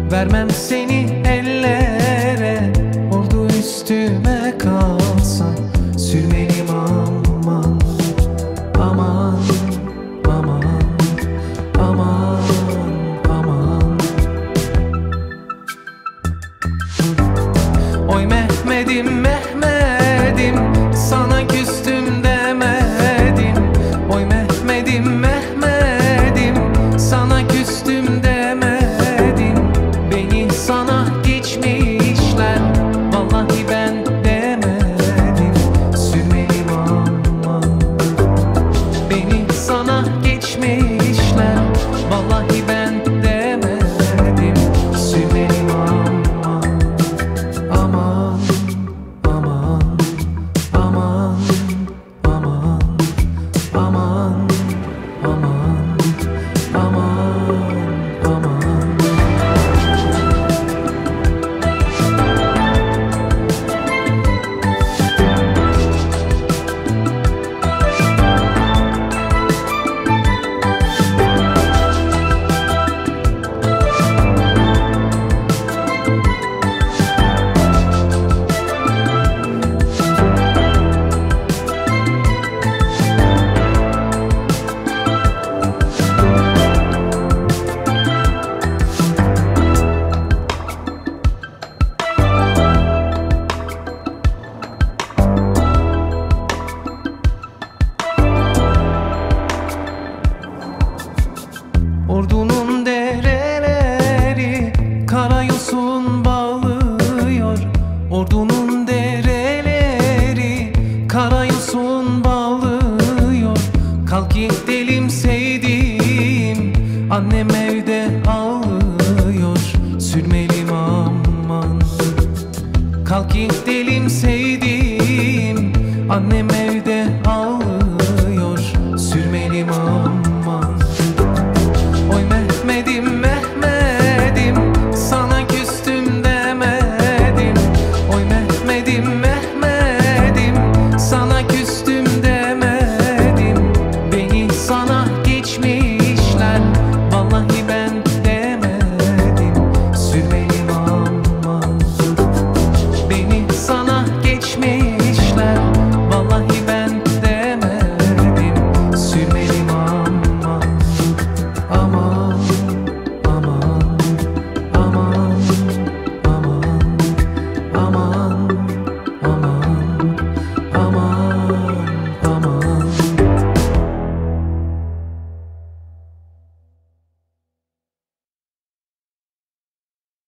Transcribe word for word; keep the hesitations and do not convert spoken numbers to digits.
Vermem seni ellere, ordu üstüme kalsa sürmelim aman, aman, aman, aman, aman. Oy Mehmet'im, Mehmet'im, sana küstüm demedim. Oy Mehmet'im, Mehmet'im, sana küstüm demedim. Beni sana geçmişler, vallahi ben demedim. Sürmelim aman, beni sana geçmişler, vallahi ben demedim. Sürmelim aman, aman, aman, aman, aman, aman, aman, aman, aman. Ordunun dereleri kara yosun bağ